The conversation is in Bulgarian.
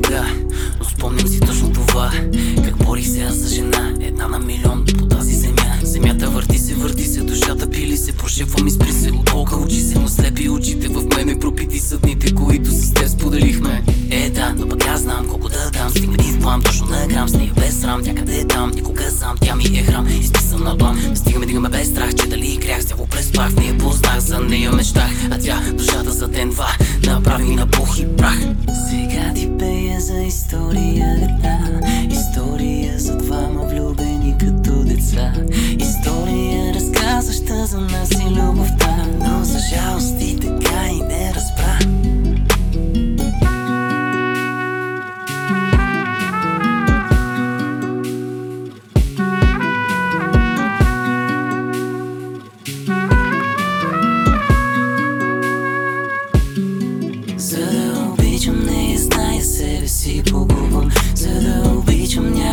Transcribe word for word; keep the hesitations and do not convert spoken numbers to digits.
сега, но спомням си точно това. Как борих се аз за жена, една на милион по тази земя. Земята върти се, върти се, душата пили се, прошепвам изпри се, от болка учи се, но слепи очите в мене, пропити са дните, които с теб споделихме. Е да, но пък аз знам колко да дам, стигна и в план, точно на грам, с нея без срам, тя къде е там, никога сам, тя ми е храм, изписан на план. Стигаме, дигаме без страх, че дали крях, с тях преспах, в нея познах, за нея мечтах, а тя душата за ден-два направи на пух и прах. Сега ти пея за история една, история за двама влюбени като деца, история разказваща за нас и любовта, но за жалост ти така и не разбра. За да обичам, не зная себе си погубвам, за да обичам, няма